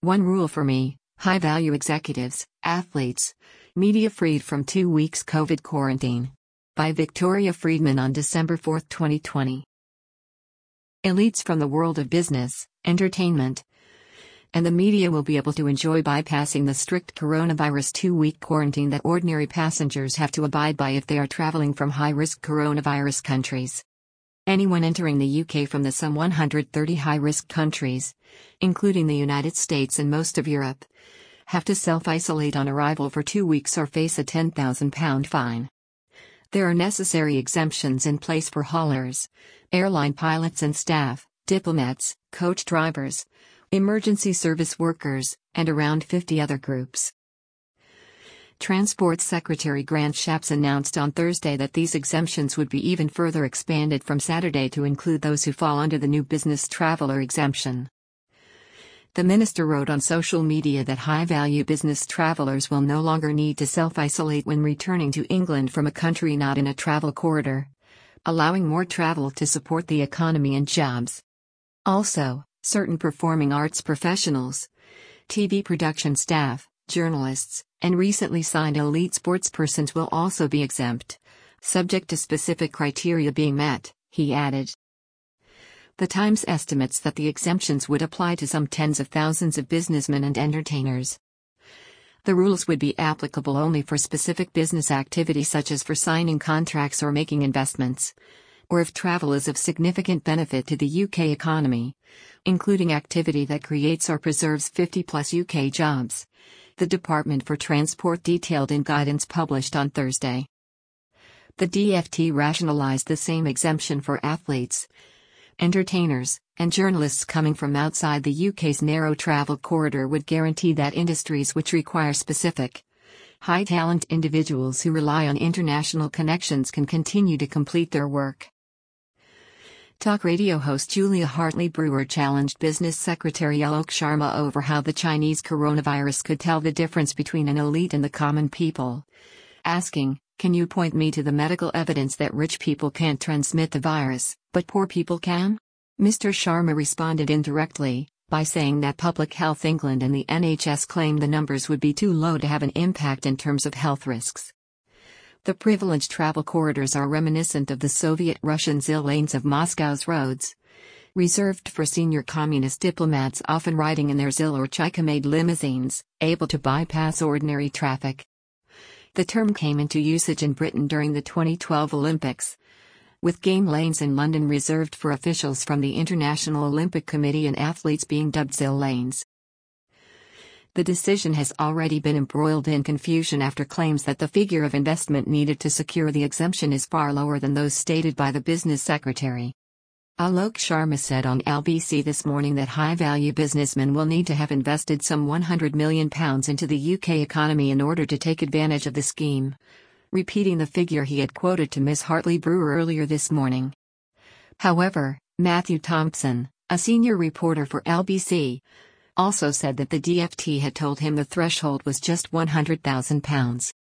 One rule for me: high-value executives, athletes, media freed from 2 weeks COVID quarantine. By Victoria Friedman on December 4, 2020. Elites from the world of business, entertainment, and the media will be able to enjoy bypassing the strict coronavirus 2-week quarantine that ordinary passengers have to abide by if they are traveling from high-risk coronavirus countries. Anyone entering the UK from the some 130 high-risk countries, including the United States and most of Europe, have to self-isolate on arrival for 2 weeks or face a £10,000 fine. There are necessary exemptions in place for haulers, airline pilots and staff, diplomats, coach drivers, emergency service workers, and around 50 other groups. Transport Secretary Grant Shapps announced on Thursday that these exemptions would be even further expanded from Saturday to include those who fall under the new business traveler exemption. The minister wrote on social media that high-value business travelers will no longer need to self-isolate when returning to England from a country not in a travel corridor, allowing more travel to support the economy and jobs. Also, certain performing arts professionals, TV production staff, journalists, and recently signed elite sportspersons will also be exempt, subject to specific criteria being met, he added. The Times estimates that the exemptions would apply to some tens of thousands of businessmen and entertainers. The rules would be applicable only for specific business activity such as for signing contracts or making investments, or if travel is of significant benefit to the UK economy, including activity that creates or preserves 50-plus UK jobs, the Department for Transport detailed in guidance published on Thursday. The DfT rationalised the same exemption for athletes, entertainers, and journalists coming from outside the UK's narrow travel corridor would guarantee that industries which require specific, high-talent individuals who rely on international connections can continue to complete their work. Talk radio host Julia Hartley-Brewer challenged Business Secretary Alok Sharma over how the Chinese coronavirus could tell the difference between an elite and the common people, asking, "Can you point me to the medical evidence that rich people can't transmit the virus, but poor people can?" Mr. Sharma responded indirectly, by saying that Public Health England and the NHS claimed the numbers would be too low to have an impact in terms of health risks. The privileged travel corridors are reminiscent of the Soviet-Russian ZIL lanes of Moscow's roads, reserved for senior communist diplomats often riding in their ZIL or Chaika-made limousines, able to bypass ordinary traffic. The term came into usage in Britain during the 2012 Olympics, with game lanes in London reserved for officials from the International Olympic Committee and athletes being dubbed ZIL lanes. The decision has already been embroiled in confusion after claims that the figure of investment needed to secure the exemption is far lower than those stated by the business secretary. Alok Sharma said on LBC this morning that high-value businessmen will need to have invested some £100 million into the UK economy in order to take advantage of the scheme, repeating the figure he had quoted to Ms. Hartley-Brewer earlier this morning. However, Matthew Thompson, a senior reporter for LBC, also said that the DfT had told him the threshold was just £100,000.